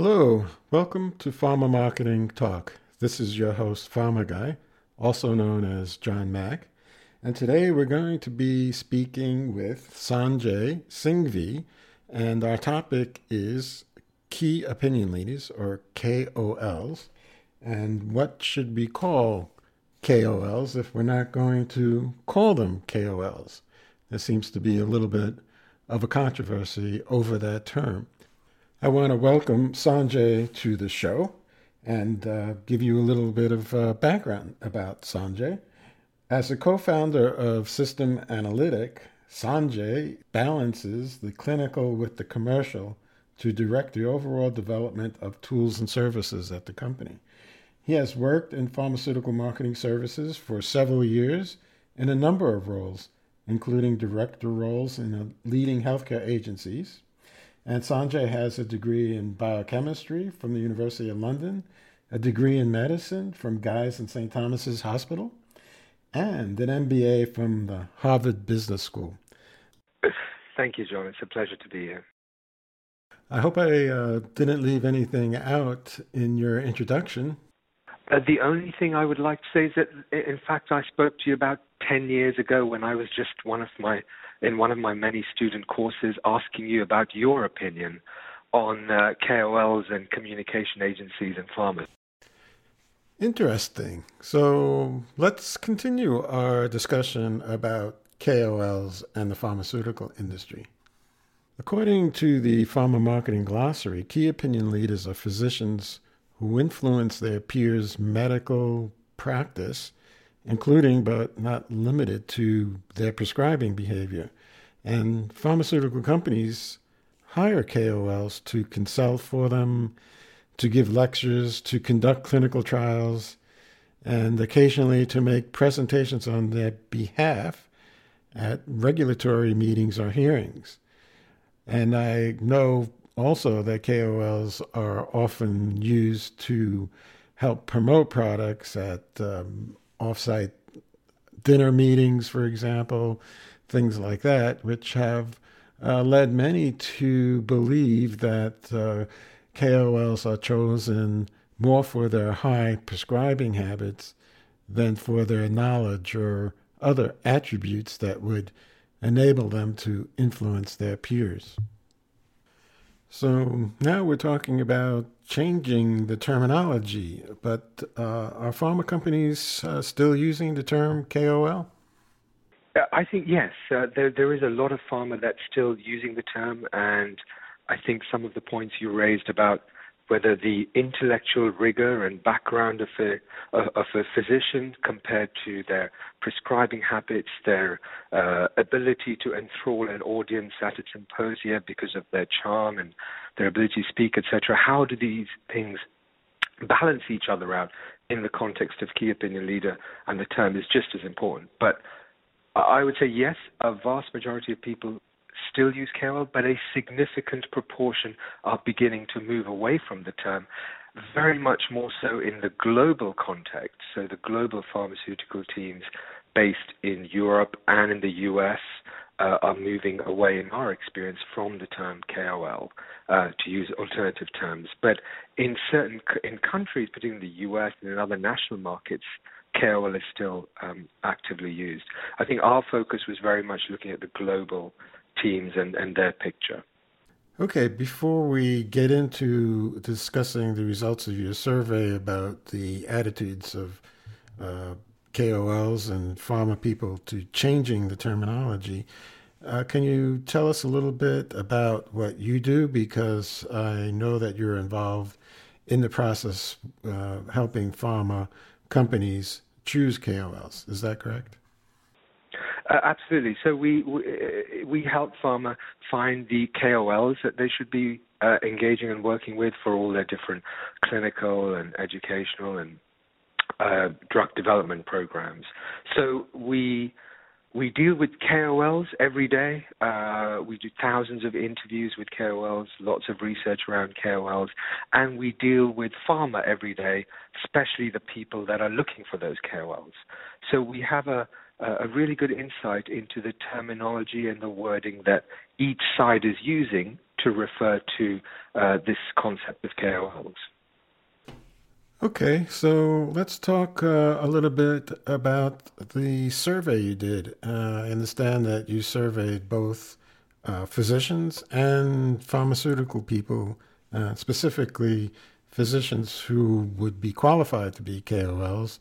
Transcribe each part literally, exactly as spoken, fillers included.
Hello, welcome to Pharma Marketing Talk. This is your host, Pharma Guy, also known as John Mack. And today we're going to be speaking with Sanjay Singhvi, and our topic is Key Opinion Leaders, or K O Ls. And what should we call K O Ls if we're not going to call them K O Ls? There seems to be a little bit of a controversy over that term. I want to welcome Sanjay to the show and uh, give you a little bit of uh, background about Sanjay. As a co-founder of System Analytic, Sanjay balances the clinical with the commercial to direct the overall development of tools and services at the company. He has worked in pharmaceutical marketing services for several years in a number of roles, including director roles in leading healthcare agencies. And Sanjay has a degree in biochemistry from the University of London, a degree in medicine from Guy's and Saint Thomas's Hospital, and an M B A from the Harvard Business School. Thank you, John. It's a pleasure to be here. I hope I uh, didn't leave anything out in your introduction. Uh, the only thing I would like to say is that, in fact, I spoke to you about ten years ago when I was just one of my in one of my many student courses asking you about your opinion on uh, K O Ls and communication agencies and pharma. Interesting. So let's continue our discussion about K O Ls and the pharmaceutical industry. According to the Pharma Marketing Glossary, key opinion leaders are physicians who influence their peers' medical practice, including but not limited to their prescribing behavior. And pharmaceutical companies hire K O Ls to consult for them, to give lectures, to conduct clinical trials, and occasionally to make presentations on their behalf at regulatory meetings or hearings. And I know also that K O Ls are often used to help promote products at um, offsite dinner meetings, for example, things like that, which have uh, led many to believe that uh, K O Ls are chosen more for their high prescribing habits than for their knowledge or other attributes that would enable them to influence their peers. So now we're talking about changing the terminology, but uh, are pharma companies uh, still using the term K O L? I think yes. Uh, there there is a lot of pharma that's still using the term, and I think some of the points you raised about whether the intellectual rigor and background of a of a physician compared to their prescribing habits, their uh, ability to enthrall an audience at a symposia because of their charm and their ability to speak, et cetera. How do these things balance each other out in the context of key opinion leader? And the term is just as important. But I would say yes, a vast majority of people still use K O L, but a significant proportion are beginning to move away from the term, very much more so in the global context. So the global pharmaceutical teams based in Europe and in the U S uh, are moving away, in our experience, from the term K O L uh, to use alternative terms. But in certain in countries, particularly the U S and in other national markets, K O L is still um, actively used. I think our focus was very much looking at the global teams and, and their picture. Okay, before we get into discussing the results of your survey about the attitudes of uh, K O Ls and pharma people to changing the terminology, uh, can you tell us a little bit about what you do? Because I know that you're involved in the process uh, helping pharma companies choose K O Ls. Is that correct? Uh, absolutely. So we, we we help pharma find the K O Ls that they should be uh, engaging and working with for all their different clinical and educational and uh, drug development programs. So we we deal with K O Ls every day. Uh, we do thousands of interviews with K O Ls, lots of research around K O Ls, and we deal with pharma every day, especially the people that are looking for those K O Ls. So we have a a really good insight into the terminology and the wording that each side is using to refer to uh, this concept of K O Ls. Okay, so let's talk uh, a little bit about the survey you did. Uh, I understand that you surveyed both uh, physicians and pharmaceutical people, uh, specifically physicians who would be qualified to be K O Ls,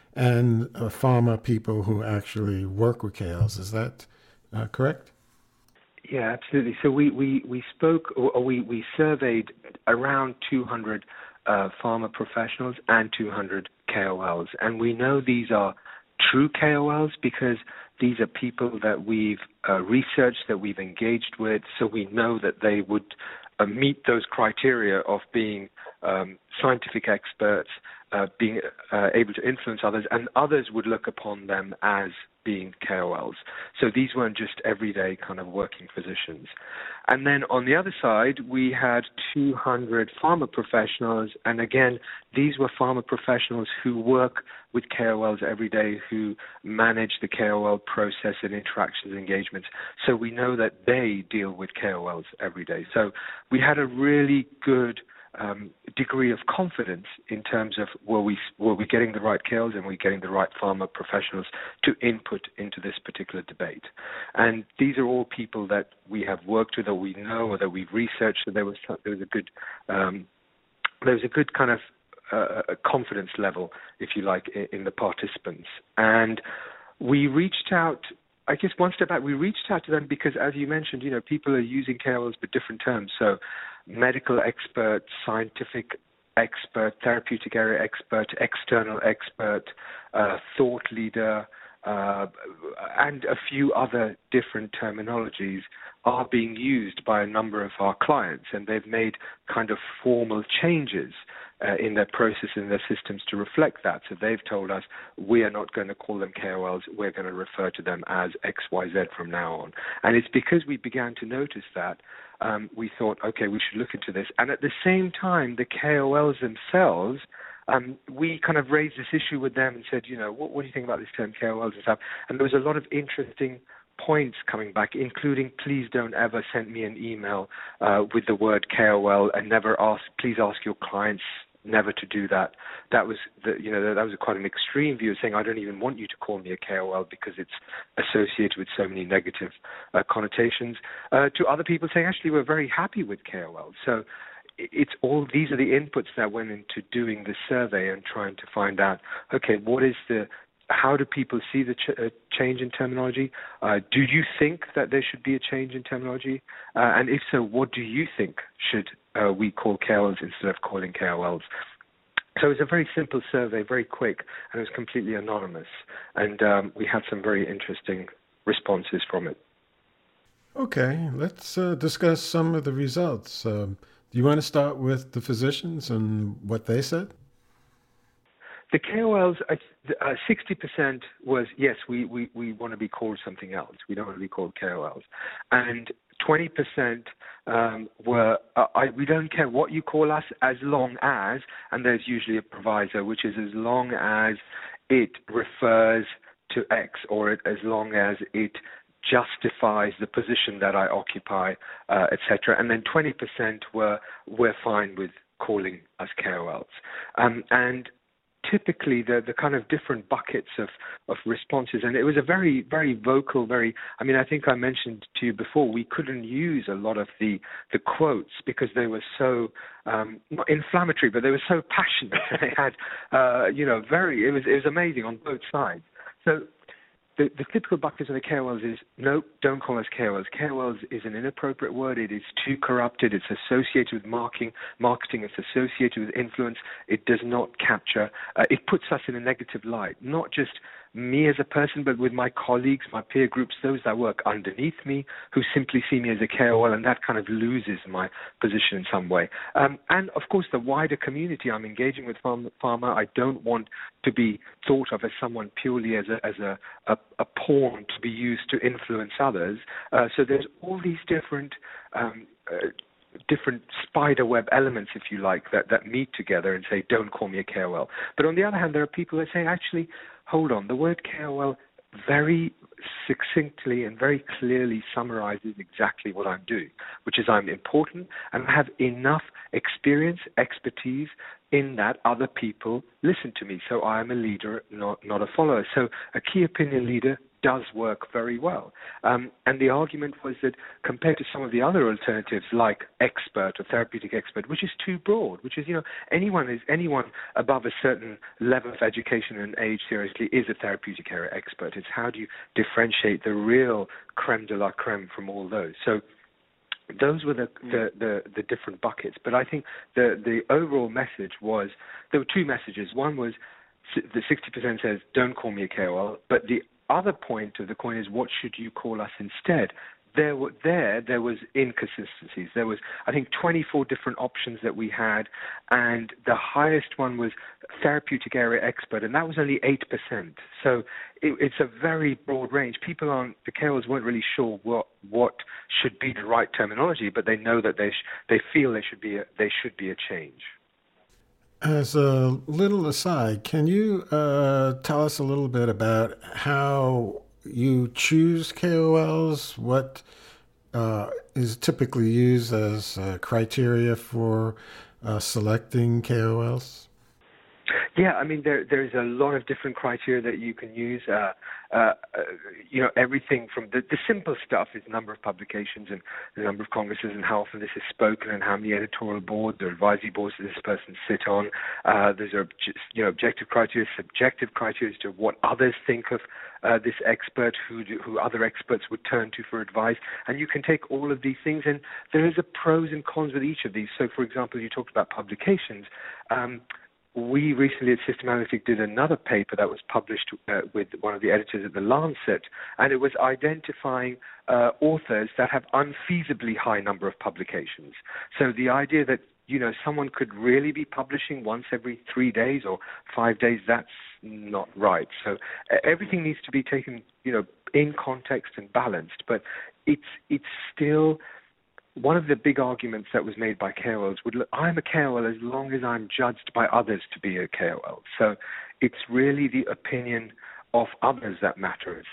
and uh, pharma people who actually work with K O Ls. Is that uh, correct? Yeah, absolutely. So we, we, we spoke, or we, we surveyed around two hundred uh, pharma professionals and two hundred K O Ls. And we know these are true K O Ls because these are people that we've uh, researched, that we've engaged with, so we know that they would uh, meet those criteria of being um, scientific experts, uh, being uh, able to influence others, and others would look upon them as being K O Ls. So these weren't just everyday kind of working physicians. And then on the other side, we had two hundred pharma professionals, and again, these were pharma professionals who work with K O Ls every day, who manage the K O L process and interactions, engagements. So we know that they deal with K O Ls every day. So we had a really good Um, degree of confidence in terms of were we were we getting the right K O Ls and were we getting the right pharma professionals to input into this particular debate. And these are all people that we have worked with, or we know, or that we've researched. So there was there was a good um, there was a good kind of uh, confidence level, if you like, in, in the participants. And we reached out. I guess one step back, we reached out to them because, as you mentioned, you know, people are using K O Ls but different terms. So medical expert, scientific expert, therapeutic area expert, external expert, uh, thought leader, uh, and a few other different terminologies are being used by a number of our clients, and they've made kind of formal changes uh, in their process, in their systems to reflect that. So they've told us we are not going to call them K O Ls, we're going to refer to them as X Y Z from now on. And it's because we began to notice that um, we thought, okay, we should look into this. And at the same time, the K O Ls themselves, Um, we kind of raised this issue with them and said, you know, what, what do you think about this term K O Ls and stuff? And there was a lot of interesting points coming back, including please don't ever send me an email uh, with the word K O L, and never ask, please ask your clients never to do that. That was, the, you know, that was quite an extreme view of saying I don't even want you to call me a K O L because it's associated with so many negative uh, connotations. Uh, to other people saying actually we're very happy with K O L. So it's all, these are the inputs that went into doing the survey and trying to find out, okay, what is the, how do people see the ch- uh, change in terminology? Uh, do you think that there should be a change in terminology? Uh, and if so, what do you think should uh, we call K O Ls instead of calling K O Ls? So it was a very simple survey, very quick, and it was completely anonymous. And um, we had some very interesting responses from it. Okay, let's uh, discuss some of the results. Um, Do you want to start with the physicians and what they said? The K O Ls, uh, sixty percent was, yes, we, we, we want to be called something else. We don't want to be called K O Ls. And twenty percent um, were, uh, I, we don't care what you call us as long as, and there's usually a proviso, which is as long as it refers to X, or it, as long as it justifies the position that I occupy, uh, et cetera. And then twenty percent were we're fine with calling us K O Ls. Um, and typically the the kind of different buckets of, of responses, and it was a very, very vocal, very, I mean, I think I mentioned to you before, we couldn't use a lot of the, the quotes because they were so, um, not inflammatory, but they were so passionate. They had, uh, you know, very, it was, it was amazing on both sides. So The, the typical buckets of the K O Ls is, no, don't call us K O Ls. K O Ls is an inappropriate word. It is too corrupted. It's associated with marketing. Marketing is associated with influence. It does not capture. Uh, it puts us in a negative light, not just me as a person, but with my colleagues, my peer groups, those that work underneath me, who simply see me as a K O L, and that kind of loses my position in some way. Um, and, of course, the wider community. I'm engaging with pharma. I don't want to be thought of as someone purely as a, as a, a, a pawn to be used to influence others. Uh, so there's all these different um, uh, different spider web elements, if you like, that, that meet together and say, don't call me a K O L. But on the other hand, there are people that say, actually, hold on, the word K O L very succinctly and very clearly summarizes exactly what I'm doing, which is I'm important and I have enough experience, expertise in that other people listen to me. So I am a leader, not, not a follower. So a key opinion leader does work very well. Um, and the argument was that compared to some of the other alternatives like expert or therapeutic expert, which is too broad, which is, you know, anyone is anyone above a certain level of education and age seriously is a therapeutic area expert. It's how do you differentiate the real creme de la creme from all those. So those were the, the, the, the different buckets. But I think the, the overall message was, there were two messages. One was the sixty percent says, don't call me a K O L, but the other point of the coin is, what should you call us instead? There were there there was inconsistencies. There was, I think, twenty-four different options that we had, and the highest one was therapeutic area expert, and that was only eight percent. So it, it's a very broad range. People aren't, the K O Ls weren't really sure what what should be the right terminology, but they know that they sh- they feel there should be a, there should be a change. As a little aside, can you uh, tell us a little bit about how you choose K O Ls? What uh, is typically used as uh, criteria for uh, selecting K O Ls? Yeah, I mean, there there's a lot of different criteria that you can use. Uh, uh, you know, everything from the, the simple stuff is the number of publications and the number of congresses and how often this is spoken and how many editorial boards or advisory boards does this person sit on. Uh, there's a, you know, objective criteria, subjective criteria as to what others think of uh, this expert, who do, who other experts would turn to for advice. And you can take all of these things, and there is a pros and cons with each of these. So, for example, you talked about publications. Um, We recently at Systematic did another paper that was published uh, with one of the editors at The Lancet, and it was identifying uh, authors that have unfeasibly high number of publications. So the idea that, you know, someone could really be publishing once every three days or five days, that's not right. So uh, everything needs to be taken, you know, in context and balanced, but it's it's still... One of the big arguments that was made by K O Ls would, look, I'm a K O L as long as I'm judged by others to be a K O L. So it's really the opinion of others that matters.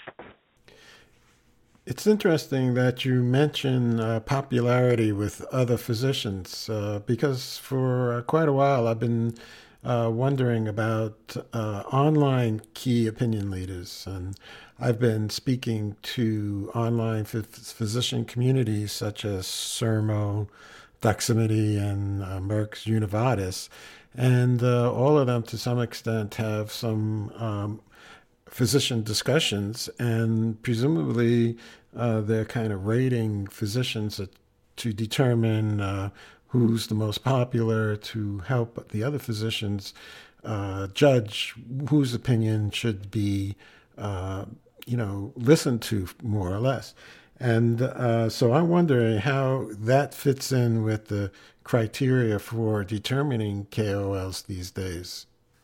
It's interesting that you mention uh, popularity with other physicians, uh, because for uh, quite a while I've been uh, wondering about uh, online key opinion leaders, and I've been speaking to online f- physician communities such as Sermo, Doximity, and uh, Merck's Univatis, and uh, all of them to some extent have some um, physician discussions, and presumably uh, they're kind of rating physicians to, to determine uh, who's the most popular, to help the other physicians uh, judge whose opinion should be, uh, you know, listened to more or less. And uh, so I'm wondering how that fits in with the criteria for determining K O Ls these days.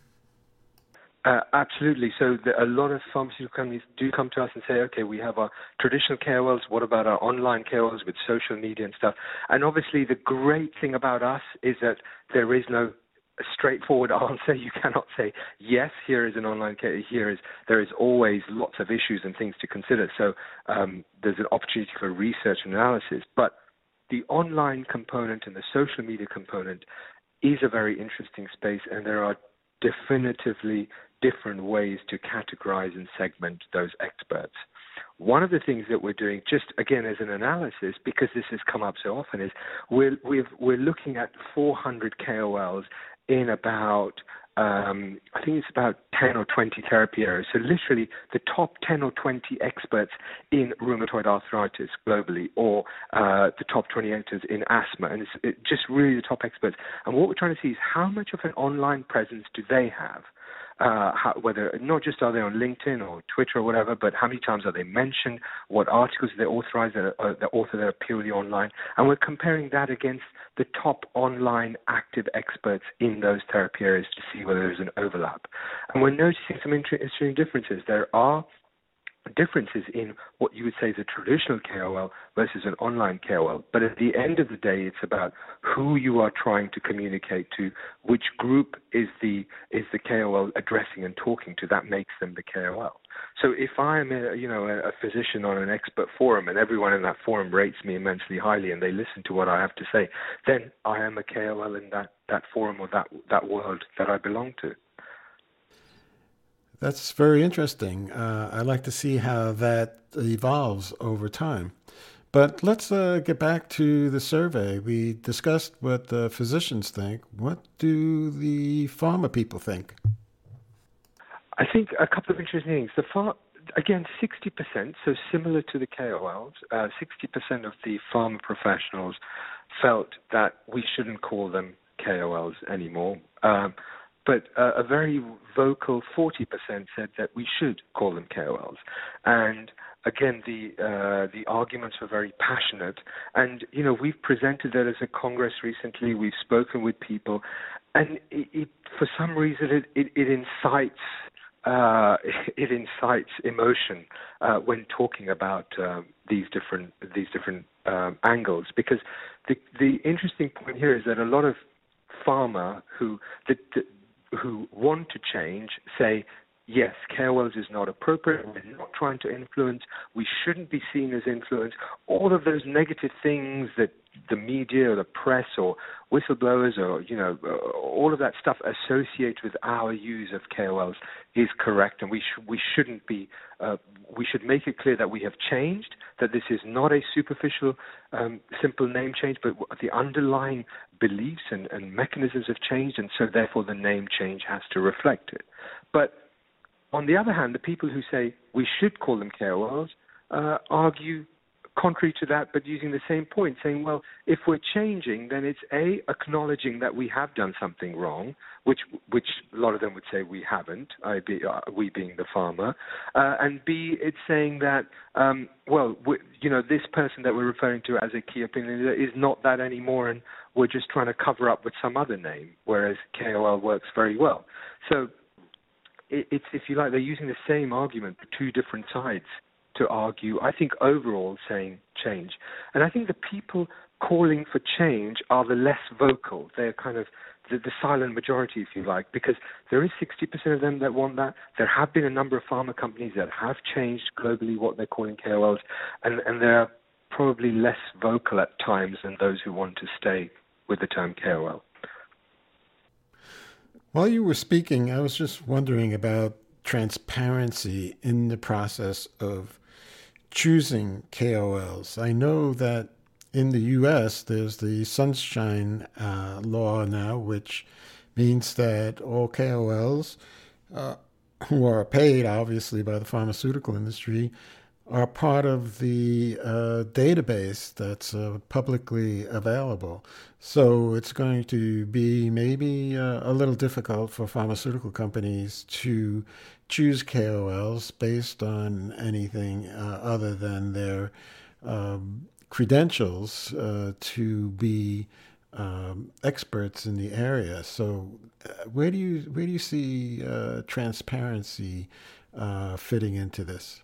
Uh, absolutely. So the, a lot of pharmaceutical companies do come to us and say, okay, we have our traditional K O Ls. What about our online K O Ls with social media and stuff? And obviously the great thing about us is that there is no straightforward answer. You cannot say, yes, here is an online K O L. Here is, there is always lots of issues and things to consider. So um, there's an opportunity for research and analysis. But the online component and the social media component is a very interesting space, and there are definitively different ways to categorize and segment those experts. One of the things that we're doing, just again as an analysis, because this has come up so often, is we're we've, we're looking at four hundred K O Ls in about um, I think it's about ten or twenty therapy areas. So literally the top ten or twenty experts in rheumatoid arthritis globally, or uh, the top twenty experts in asthma, and it's it just really the top experts. And what we're trying to see is how much of an online presence do they have? Uh, how, whether not just are they on LinkedIn or Twitter or whatever, but how many times are they mentioned? What articles are they authorized that are, uh, that author that are purely online? And we're comparing that against the top online active experts in those therapy areas to see whether there's an overlap. And we're noticing some interesting differences. There are differences in what you would say is a traditional K O L versus an online K O L. But at the end of the day, it's about who you are trying to communicate to, which group is the is the K O L addressing and talking to. That makes them the K O L. So if I'm a, you know, a, a physician on an expert forum and everyone in that forum rates me immensely highly and they listen to what I have to say, then I am a K O L in that, that forum or that that world that I belong to. That's very interesting. Uh, I like to see how that evolves over time. But let's uh, get back to the survey. We discussed what the physicians think. What do the pharma people think? I think a couple of interesting things. The far, again, sixty percent, so similar to the K O Ls, uh, sixty percent of the pharma professionals felt that we shouldn't call them K O Ls anymore. Um, but uh, a very vocal forty percent said that we should call them K O Ls. And again, the uh, the arguments were very passionate. And, you know, we've presented that as a congress recently. We've spoken with people. And it, it, for some reason, it, it, it incites uh, it incites emotion uh, when talking about uh, these different these different um, angles. Because the the interesting point here is that a lot of pharma who the, the, who want to change say, yes, K O Ls is not appropriate. We're not trying to influence. We shouldn't be seen as influence. All of those negative things that the media or the press or whistleblowers or, you know, all of that stuff associated with our use of K O Ls is correct, and we sh- we shouldn't be. Uh, we should make it clear that we have changed, that this is not a superficial, um, simple name change, but the underlying beliefs and, and mechanisms have changed, and so therefore the name change has to reflect it. But on the other hand, the people who say we should call them K O Ls uh, argue contrary to that, but using the same point, saying, well, if we're changing, then it's A, acknowledging that we have done something wrong, which which a lot of them would say we haven't, I be, uh, we being the farmer, uh, and B, it's saying that, um, well, we, you know, this person that we're referring to as a key opinion leader is not that anymore, and we're just trying to cover up with some other name, whereas K O L works very well. So it's, if you like, they're using the same argument, but two different sides to argue, I think, overall saying change. And I think the people calling for change are the less vocal. They're kind of the, the silent majority, if you like, because there is sixty percent of them that want that. There have been a number of pharma companies that have changed globally what they're calling K O Ls, and, and they're probably less vocal at times than those who want to stay with the term K O L. While you were speaking, I was just wondering about transparency in the process of choosing K O Ls. I know that in the U S there's the Sunshine uh, Law now, which means that all K O Ls uh, who are paid, obviously, by the pharmaceutical industry are part of the uh, database that's uh, publicly available. So it's going to be maybe uh, a little difficult for pharmaceutical companies to choose K O Ls based on anything uh, other than their um, credentials uh, to be um, experts in the area. So uh, where do you where do you see uh, transparency uh, fitting into this?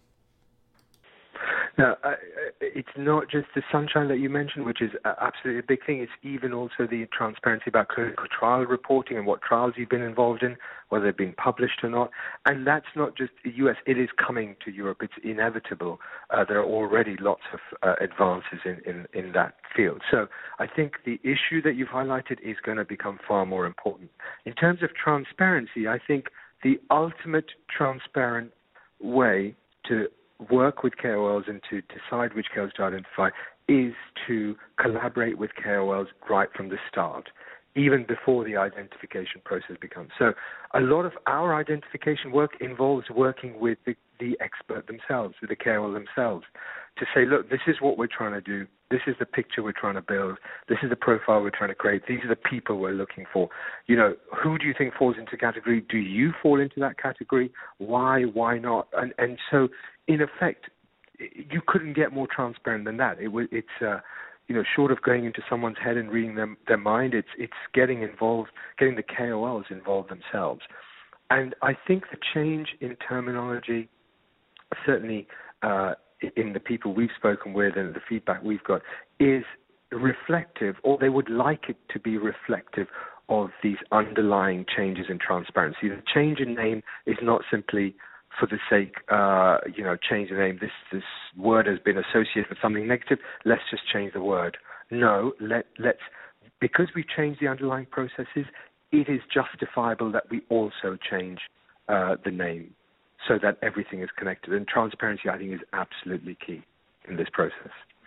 Now, uh, it's not just the Sunshine that you mentioned, which is absolutely a big thing. It's even also the transparency about clinical trial reporting and what trials you've been involved in, whether they've been published or not. And that's not just the U S. It is coming to Europe. It's inevitable. Uh, there are already lots of uh, advances in, in, in that field. So I think the issue that you've highlighted is going to become far more important. In terms of transparency, I think the ultimate transparent way to work with K O Ls and to decide which K O Ls to identify is to collaborate with K O Ls right from the start, even before the identification process becomes. So a lot of our identification work involves working with the, the expert themselves, with the K O L themselves, to say, look, this is what we're trying to do. This is the picture we're trying to build. This is the profile we're trying to create. These are the people we're looking for. You know, who do you think falls into category? Do you fall into that category? Why? Why not? And and so, in effect, you couldn't get more transparent than that. It, it's, uh, you know, short of going into someone's head and reading them, their mind, it's it's getting involved, getting the K O Ls involved themselves. And I think the change in terminology, certainly uh, in the people we've spoken with and the feedback we've got, is reflective, or they would like it to be reflective of these underlying changes in transparency. The change in name is not simply for the sake, uh, you know, change the name. This this word has been associated with something negative. Let's just change the word. No, let let's because we changed the underlying processes. It is justifiable that we also change uh, the name so that everything is connected. And transparency, I think, is absolutely key in this process.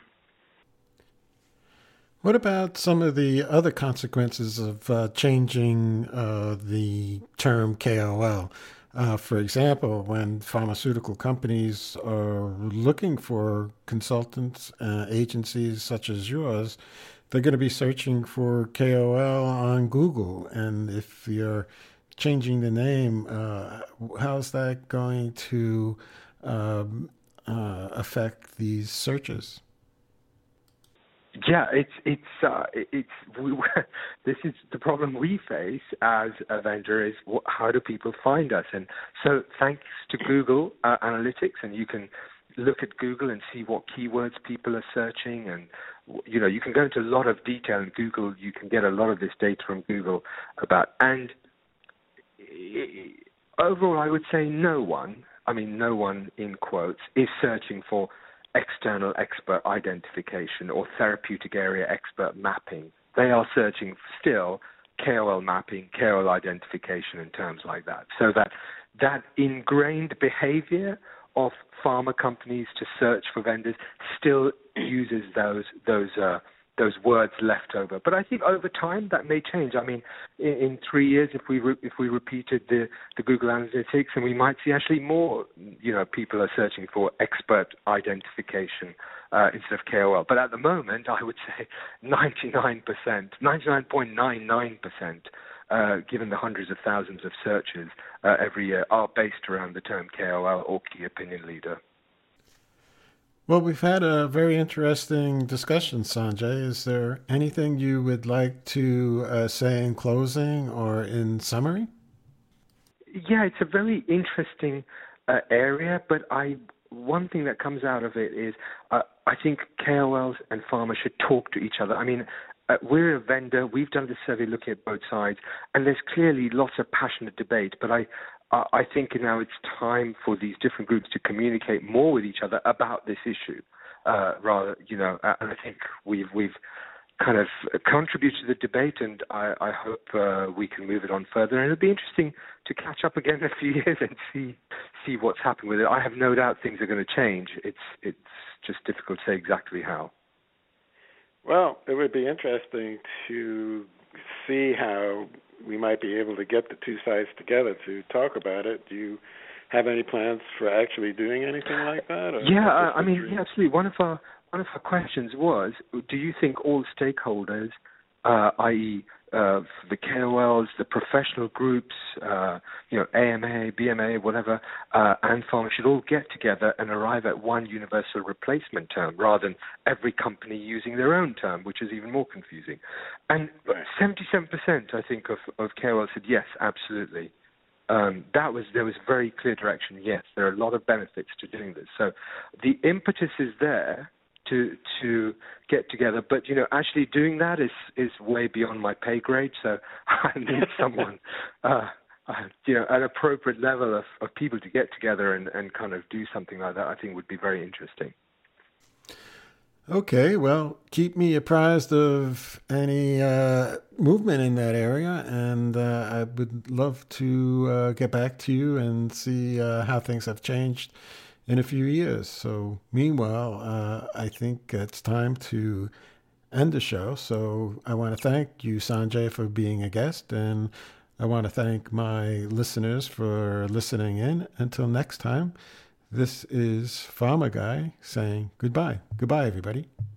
What about some of the other consequences of uh, changing uh, the term K O L? Uh, for example, when pharmaceutical companies are looking for consultants, uh, agencies such as yours, they're going to be searching for K O L on Google. And if you're changing the name, uh, how's that going to um, uh, affect these searches? Yeah, it's it's uh, it's we, this is the problem we face as a vendor is what, how do people find us? And so thanks to Google uh, Analytics, and you can look at Google and see what keywords people are searching, and you know you can go into a lot of detail in Google. You can get a lot of this data from Google about and overall, I would say no one. I mean, no one in quotes is searching for external expert identification or therapeutic area expert mapping. They are searching still K O L mapping, K O L identification and terms like that. So that that ingrained behavior of pharma companies to search for vendors still uses those those uh, those words left over. But I think over time that may change. I mean, in, in three years, if we re- if we repeated the, the Google Analytics, and we might see actually more, you know, people are searching for expert identification uh, instead of K O L. But at the moment, I would say ninety-nine percent, ninety-nine point nine nine percent, uh, given the hundreds of thousands of searches uh, every year, are based around the term K O L or key opinion leader. Well, we've had a very interesting discussion, Sanjay. Is there anything you would like to uh, say in closing or in summary? Yeah, it's a very interesting uh, area, but I one thing that comes out of it is uh, I think K O Ls and pharma should talk to each other. I mean, uh, we're a vendor. We've done this survey looking at both sides, and there's clearly lots of passionate debate, but I I think now it's time for these different groups to communicate more with each other about this issue. Uh, rather, you know, and I think we've we've kind of contributed to the debate, and I, I hope uh, we can move it on further. And it'll be interesting to catch up again in a few years and see see what's happening with it. I have no doubt things are going to change. It's it's just difficult to say exactly how. Well, it would be interesting to see how we might be able to get the two sides together to talk about it. Do you have any plans for actually doing anything like that? Or yeah, uh, I mean, yeah, absolutely. One of our one of our questions was: do you think all stakeholders, uh, that is, uh, the K O Ls, the professional groups, uh, you know, A M A, B M A, whatever, uh, and pharma should all get together and arrive at one universal replacement term rather than every company using their own term, which is even more confusing? And seventy-seven percent, I think, of, of K O Ls said yes, absolutely. Um, that was there was very clear direction. Yes, there are a lot of benefits to doing this. So the impetus is there to to get together, but you know, actually doing that is is way beyond my pay grade. So I need someone, uh, uh, you know, an appropriate level of, of people to get together and, and kind of do something like that. I think would be very interesting. Okay, well, keep me apprised of any uh, movement in that area, and uh, I would love to uh, get back to you and see uh, how things have changed in a few years. So meanwhile, uh, I think it's time to end the show. So I want to thank you, Sanjay, for being a guest, and I want to thank my listeners for listening in. Until next time, this is Pharma Guy saying goodbye. Goodbye, everybody.